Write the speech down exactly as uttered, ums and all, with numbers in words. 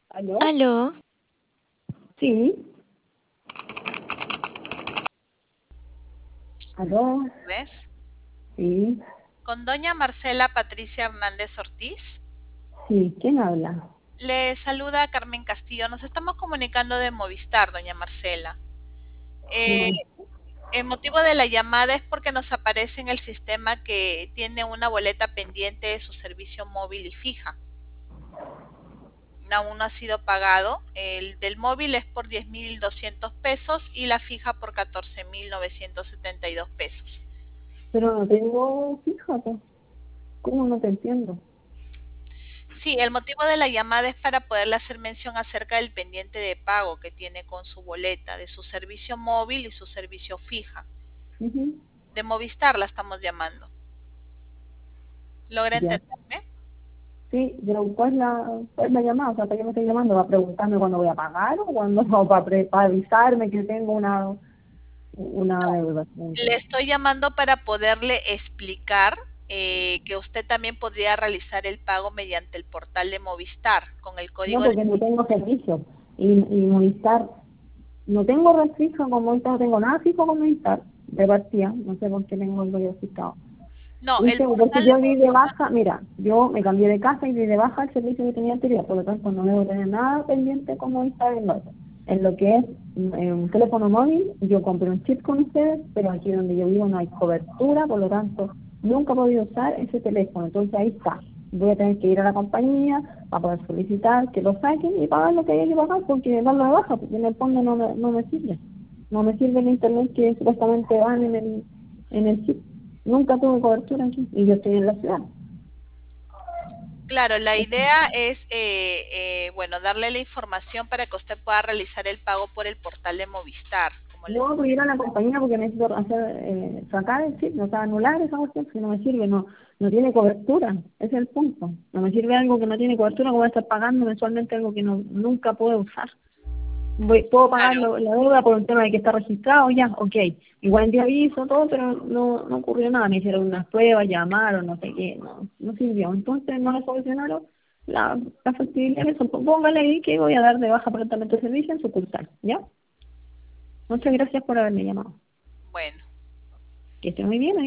¿Aló? Aló, Sí. ¿Aló? ¿Ves? Sí. Con doña Marcela Patricia Hernández Ortiz. Sí. ¿Quién habla? Le saluda Carmen Castillo. Nos estamos comunicando de Movistar, doña Marcela. Eh, No. el motivo de la llamada es porque nos aparece en el sistema que tiene una boleta pendiente de su servicio móvil y fija. Aún no ha sido pagado. El del móvil es por diez mil doscientos pesos y la fija por catorce mil novecientos setenta y dos pesos. Pero no tengo, fíjate. ¿Cómo no te entiendo? Sí, el motivo de la llamada es para poderle hacer mención acerca del pendiente de pago que tiene con su boleta, de su servicio móvil y su servicio fija. Ujú. De Movistar la estamos llamando. ¿Logra Ya. entenderme? Sí, pero ¿cuál es la, cuál es la llamada? O sea, ¿para qué me estoy llamando? ¿Va a preguntarme cuándo voy a pagar o cuándo o para, pre- para avisarme que tengo una, una deuda? No Le entiendo. estoy llamando para poderle explicar eh, que usted también podría realizar el pago mediante el portal de Movistar con el No, código de... porque no tengo servicio. Y, y Movistar, no tengo red fija con Movistar, no tengo nada fijo con Movistar. De partida, no sé por qué tengo el rollo fijado. No, el ¿Viste? Porque portal de yo di de Movistar... baja, mira, yo me cambié de casa y di de baja el servicio que tenía anterior, por lo tanto no debo tener nada pendiente como está en lo otro. En lo que es eh, un teléfono móvil, yo compré un chip con ustedes, pero aquí donde yo vivo no hay cobertura, por lo tanto nunca he podido usar ese teléfono, entonces ahí está. Voy a tener que ir a la compañía para poder solicitar que lo saquen y pagar lo que haya que pagar, porque darlo de baja, porque en el fondo no me, no me sirve. No me sirve el internet que supuestamente van en el, en el chip. Nunca tuve cobertura aquí y yo estoy en la ciudad. Claro, la idea es, eh, eh, bueno, darle la información para que usted pueda realizar el pago por el portal de Movistar, como les... No voy a ir a la compañía porque necesito hacer, eh, sacar el chip, no sea, anular esa cuestión, si no me sirve, no no tiene cobertura, ese es el punto. No me sirve algo que no tiene cobertura, como voy a estar pagando mensualmente algo que no nunca puedo usar. Voy, puedo pagar Claro, lo- la deuda por un tema de que está registrado, ya, ok. Igual de aviso, todo, pero no, no ocurrió nada. Me hicieron unas pruebas, llamaron, no sé qué, no, no sirvió. Entonces no me solucionaron la, la factibilidad de eso. Póngale ahí que voy a dar de baja prontamente el servicio en sucursal, ¿ya? Muchas gracias por haberme llamado. bueno. Que esté muy bien.